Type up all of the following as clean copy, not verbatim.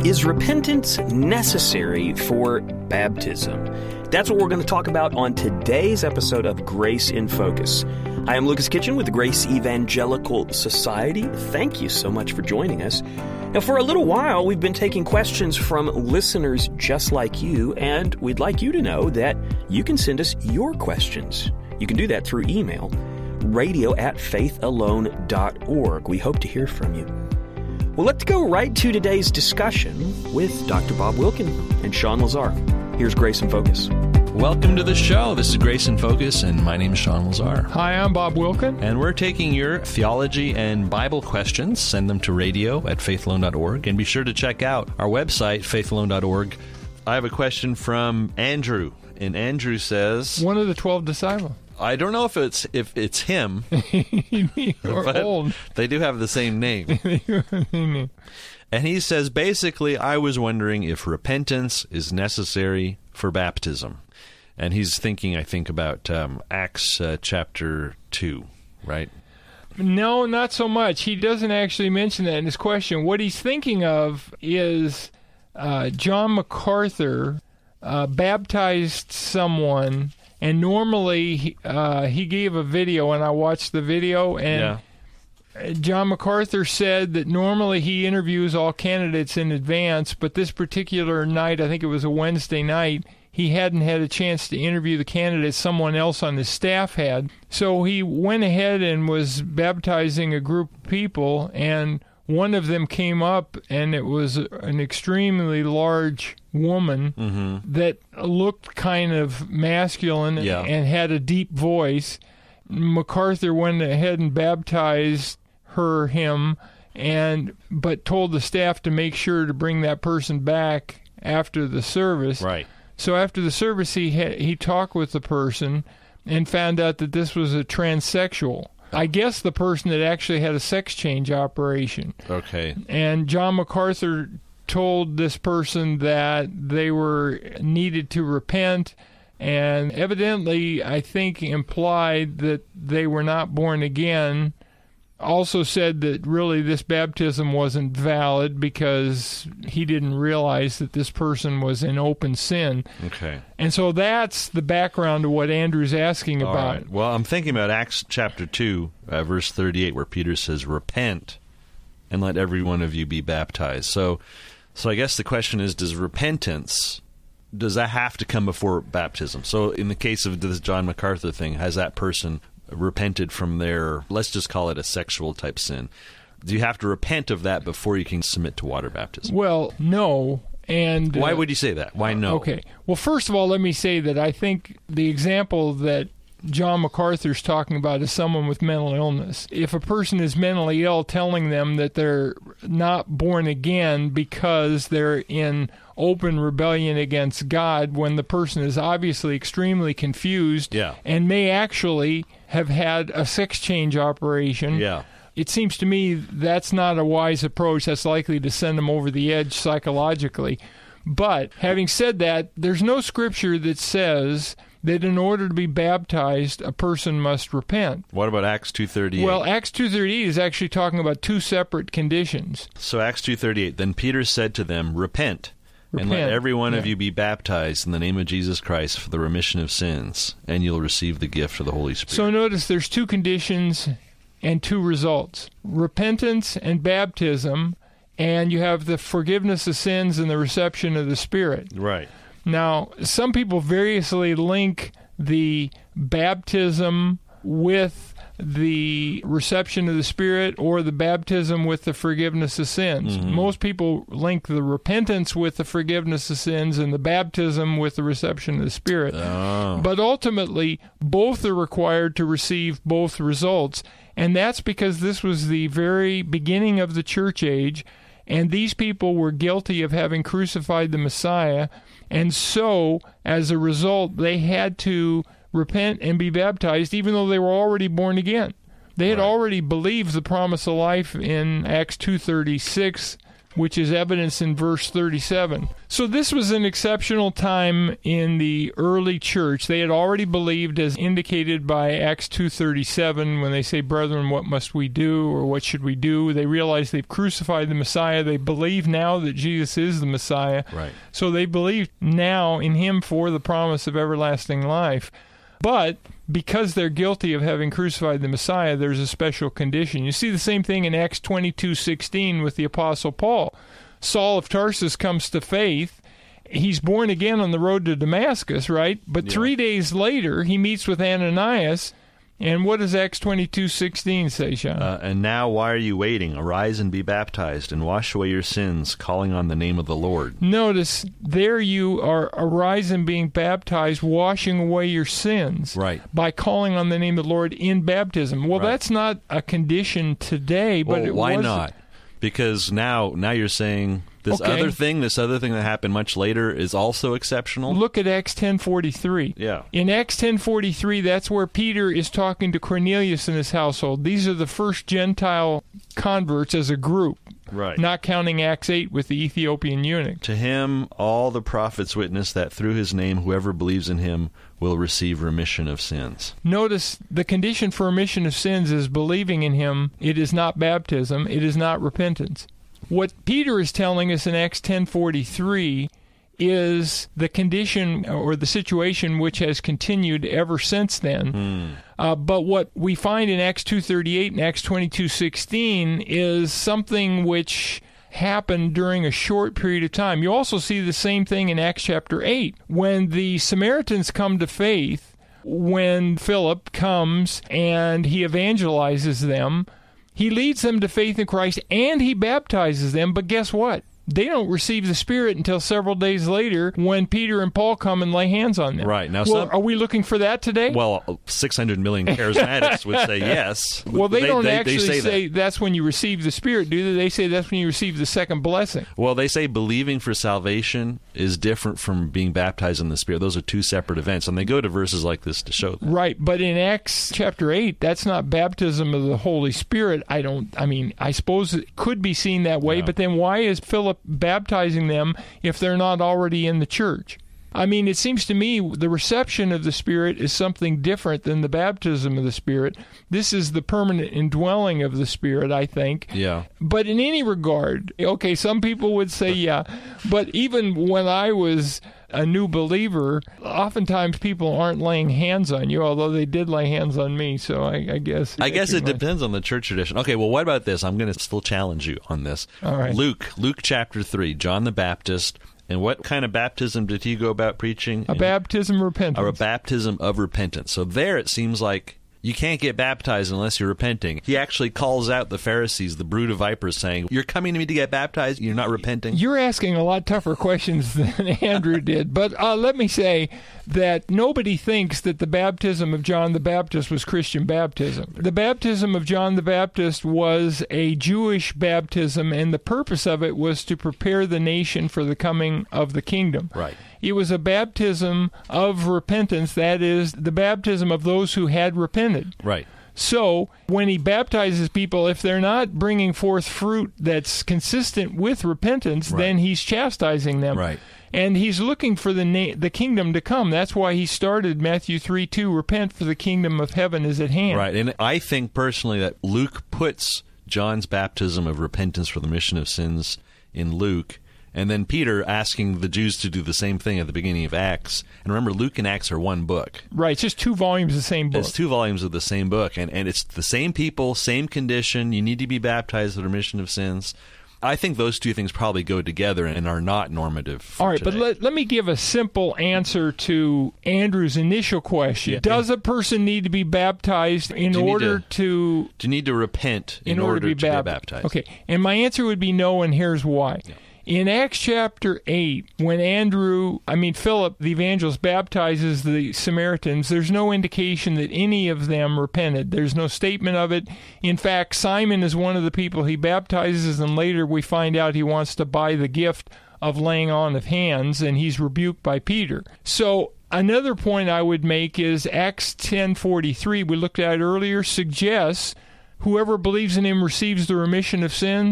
Is repentance necessary for baptism? That's what we're going to talk about on today's episode of Grace in Focus. I am Lucas Kitchen with the Grace Evangelical Society. Thank you so much for joining us. Now, for a little while, we've been taking questions from listeners just like you, and we'd like you to know that you can send us your questions. You can do that through email, radio@faithalone.org. We hope to hear from you. Well, let's go right to today's discussion with Dr. Bob Wilkin and Sean Lazar. Here's Grace in Focus. Welcome to the show. This is Grace in Focus, and my name is Sean Lazar. Hi, I'm Bob Wilkin. And we're taking your theology and Bible questions. Send them to radio@faithalone.org, and be sure to check out our website, faithalone.org. I have a question from Andrew, and Andrew says... One of the 12 disciples. I don't know if it's him, or old. They do have the same name. And he says, basically, I was wondering if repentance is necessary for baptism. And he's thinking, I think, about Acts chapter 2, right? No, not so much. He doesn't actually mention that in his question. What he's thinking of is John MacArthur baptized someone. And normally, he gave a video, and I watched the video, and John MacArthur said that normally he interviews all candidates in advance, but this particular night, I think it was a Wednesday night, he hadn't had a chance to interview the candidates. Someone else on his staff had. So he went ahead and was baptizing a group of people, and one of them came up, and it was an extremely large woman that looked kind of masculine and had a deep voice. MacArthur went ahead and baptized him, but told the staff to make sure to bring that person back after the service. Right. So after the service, he talked with the person and found out that this was a transsexual. I guess the person had actually had a sex change operation. Okay. And John MacArthur told this person that they needed to repent, and evidently, I think, implied that they were not born again. Also said that really this baptism wasn't valid because he didn't realize that this person was in open sin. Okay. And so that's the background of what Andrew's asking about. Right. Well, I'm thinking about Acts chapter 2, verse 38, where Peter says, "Repent, and let every one of you be baptized." So I guess the question is, does that have to come before baptism? So in the case of this John MacArthur thing, has that person repented from their, let's just call it a sexual type sin? Do you have to repent of that before you can submit to water baptism? Well, no. And why would you say that? Why no? Okay. Well, first of all, let me say that I think the example that John MacArthur's talking about is someone with mental illness. If a person is mentally ill, telling them that they're not born again because they're in open rebellion against God, when the person is obviously extremely confused and may actually have had a sex change operation, it seems to me that's not a wise approach. That's likely to send them over the edge psychologically. But having said that, there's no scripture that says that in order to be baptized, a person must repent. What about Acts 2:38? Well, Acts 2:38 is actually talking about two separate conditions. So Acts 2:38, then Peter said to them, Repent, and let every one of you be baptized in the name of Jesus Christ for the remission of sins, and you'll receive the gift of the Holy Spirit. So notice there's two conditions and two results: repentance and baptism, and you have the forgiveness of sins and the reception of the Spirit. Right. Now, some people variously link the baptism with the reception of the Spirit or the baptism with the forgiveness of sins. Most people link the repentance with the forgiveness of sins and the baptism with the reception of the Spirit. But ultimately, both are required to receive both results, and that's because this was the very beginning of the church age, and these people were guilty of having crucified the Messiah. And so, as a result, they had to repent and be baptized, even though they were already born again. They had already believed the promise of life in Acts 2:36, which is evidenced in verse 37. So this was an exceptional time in the early church. They had already believed, as indicated by Acts 2:37, when they say, "Brethren, what must we do?" or "What should we do?" They realize they've crucified the Messiah. They believe now that Jesus is the Messiah. Right. So they believe now in him for the promise of everlasting life. But because they're guilty of having crucified the Messiah, there's a special condition. You see the same thing in Acts 22:16 with the Apostle Paul. Saul of Tarsus comes to faith. He's born again on the road to Damascus, right? But 3 days later, he meets with Ananias. And what does Acts 22:16 say, Sean? And now why are you waiting? Arise and be baptized, and wash away your sins, calling on the name of the Lord. Notice, there you are, arise and being baptized, washing away your sins. Right. By calling on the name of the Lord in baptism. Well, Right. that's not a condition today, but Well, why not? Because now you're saying this Okay. other thing that happened much later is also exceptional. Look at Acts 10:43. Yeah. In Acts 10:43, that's where Peter is talking to Cornelius and his household. These are the first Gentile converts as a group, Right. not counting Acts 8 with the Ethiopian eunuch. To him, all the prophets witness that through his name, whoever believes in him will receive remission of sins. Notice the condition for remission of sins is believing in him. It is not baptism. It is not repentance. What Peter is telling us in Acts 10:43 is the condition or the situation which has continued ever since then. But what we find in Acts 2:38 and Acts 22:16 is something which happened during a short period of time. You also see the same thing in Acts chapter 8. When the Samaritans come to faith, when Philip comes and he evangelizes them, he leads them to faith in Christ and he baptizes them. But guess what? They don't receive the Spirit until several days later when Peter and Paul come and lay hands on them. Right. Now, Well, are we looking for that today? Well, 600 million charismatics would say yes. Well, they don't actually say say that. that's when you receive the Spirit, do they? They say that's when you receive the second blessing. Well, they say believing for salvation is different from being baptized in the Spirit. Those are two separate events, and they go to verses like this to show that. Right, but in Acts chapter 8, that's not baptism of the Holy Spirit. I suppose it could be seen that way, Yeah. but then why is Philip baptizing them if they're not already in the church? It seems to me the reception of the Spirit is something different than the baptism of the Spirit. This is the permanent indwelling of the Spirit, I think. Yeah. But in any regard, okay, some people would say, yeah, but even when I was a new believer, oftentimes people aren't laying hands on you, although they did lay hands on me, so I guess... I guess it depends on the church tradition. Okay, well, what about this? I'm going to still challenge you on this. All right. Luke chapter 3, John the Baptist. And what kind of baptism did he go about preaching? A baptism of repentance. Or a baptism of repentance. So there it seems like you can't get baptized unless you're repenting. He actually calls out the Pharisees, the brood of vipers, saying, you're coming to me to get baptized, you're not repenting. You're asking a lot tougher questions than Andrew did, but let me say that nobody thinks that the baptism of John the Baptist was Christian baptism. The baptism of John the Baptist was a Jewish baptism, and the purpose of it was to prepare the nation for the coming of the kingdom. Right. It was a baptism of repentance, that is, the baptism of those who had repented. Right. So when he baptizes people, if they're not bringing forth fruit that's consistent with repentance, Right. then he's chastising them. Right. And he's looking for the kingdom to come. That's why he started Matthew 3:2, repent for the kingdom of heaven is at hand. Right. And I think personally that Luke puts John's baptism of repentance for the remission of sins in Luke, and then Peter asking the Jews to do the same thing at the beginning of Acts. And remember, Luke and Acts are one book. Right. It's just 2 volumes of the same book. It's 2 volumes of the same book, and it's the same people, same condition. You need to be baptized for the remission of sins. I think those two things probably go together and are not normative for All right, today. but let me give a simple answer to Andrew's initial question. Yeah. Does a person need to be baptized in Do you need order Do you need to repent in order to be baptized? Okay, and my answer would be no, and here's why. Yeah. In Acts chapter 8, when Philip, the evangelist, baptizes the Samaritans, there's no indication that any of them repented. There's no statement of it. In fact, Simon is one of the people he baptizes, and later we find out he wants to buy the gift of laying on of hands, and he's rebuked by Peter. So another point I would make is Acts 10:43, we looked at earlier, suggests whoever believes in him receives the remission of sins.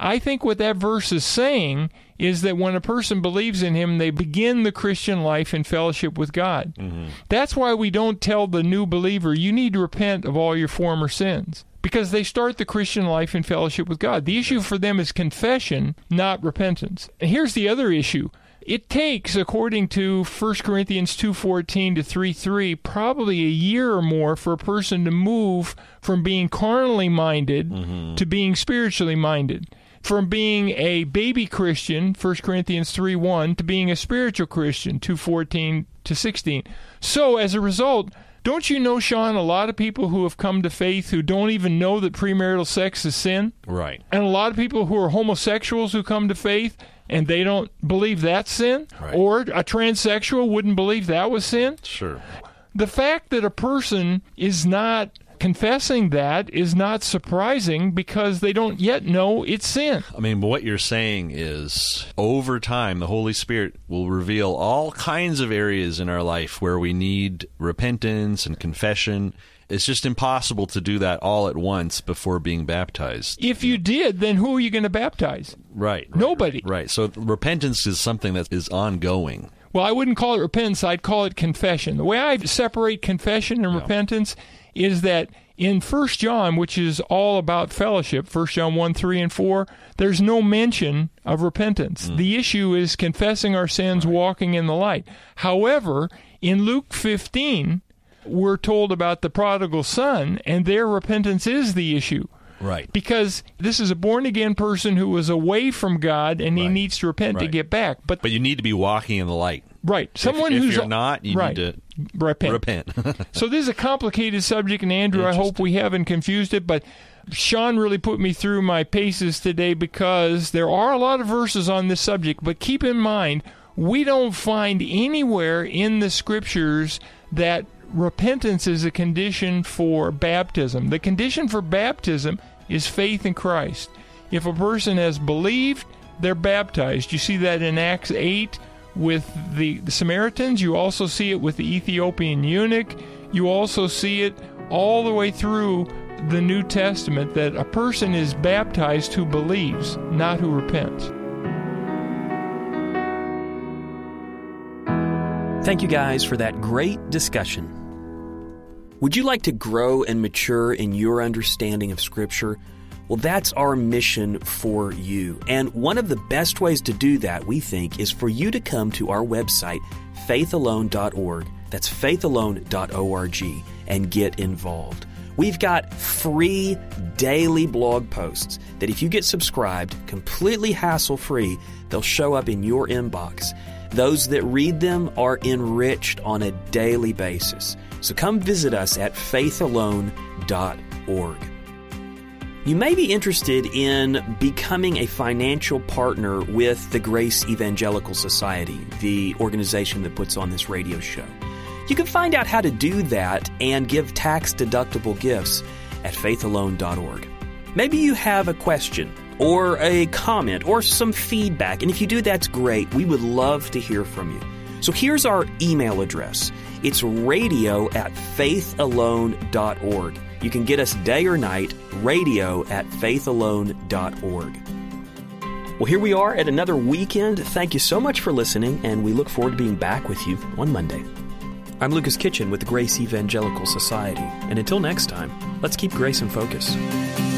I think what that verse is saying is that when a person believes in him, they begin the Christian life in fellowship with God. Mm-hmm. That's why we don't tell the new believer, you need to repent of all your former sins, because they start the Christian life in fellowship with God. The issue for them is confession, not repentance. And here's the other issue. It takes, according to 1 Corinthians 2:14 to 3:3, probably a year or more for a person to move from being carnally minded to being spiritually minded. From being a baby Christian, 1 Corinthians 3:1, to being a spiritual Christian, 2:14 to 16. So, as a result, don't you know, Sean, a lot of people who have come to faith who don't even know that premarital sex is sin? Right. And a lot of people who are homosexuals who come to faith and they don't believe that's sin? Right. Or a transsexual wouldn't believe that was sin? Sure. The fact that a person is not confessing that is not surprising because they don't yet know it's sin. I mean, what you're saying is, over time, the Holy Spirit will reveal all kinds of areas in our life where we need repentance and confession. It's just impossible to do that all at once before being baptized. If you did, then who are you going to baptize? Right. Nobody. Right. So repentance is something that is ongoing. Well, I wouldn't call it repentance. I'd call it confession. The way I separate confession and repentance is that in 1 John, which is all about fellowship, 1 John 1, 3, and 4, there's no mention of repentance. The issue is confessing our sins, walking in the light. However, in Luke 15, we're told about the prodigal son, and their repentance is the issue. Right. Because this is a born-again person who was away from God, and he needs to repent to get back. But you need to be walking in the light. Right. Someone if who's you're not, you need to repent. So this is a complicated subject, and Andrew, I hope we haven't confused it, but Sean really put me through my paces today because there are a lot of verses on this subject, but keep in mind, we don't find anywhere in the Scriptures that repentance is a condition for baptism. The condition for baptism is faith in Christ. If a person has believed, they're baptized. You see that in Acts 8 with the Samaritans. You also see it with the Ethiopian eunuch. You also see it all the way through the New Testament that a person is baptized who believes, not who repents. Thank you guys for that great discussion. Would you like to grow and mature in your understanding of Scripture? Well, that's our mission for you. And one of the best ways to do that, we think, is for you to come to our website, faithalone.org. That's faithalone.org, and get involved. We've got free daily blog posts that if you get subscribed, completely hassle-free, they'll show up in your inbox. Those that read them are enriched on a daily basis. So come visit us at faithalone.org. You may be interested in becoming a financial partner with the Grace Evangelical Society, the organization that puts on this radio show. You can find out how to do that and give tax-deductible gifts at faithalone.org. Maybe you have a question or a comment or some feedback, and if you do, that's great. We would love to hear from you. So here's our email address. It's radio@faithalone.org. You can get us day or night, radio@faithalone.org. Well, here we are at another weekend. Thank you so much for listening, and we look forward to being back with you on Monday. I'm Lucas Kitchen with the Grace Evangelical Society, and until next time, let's keep grace in focus.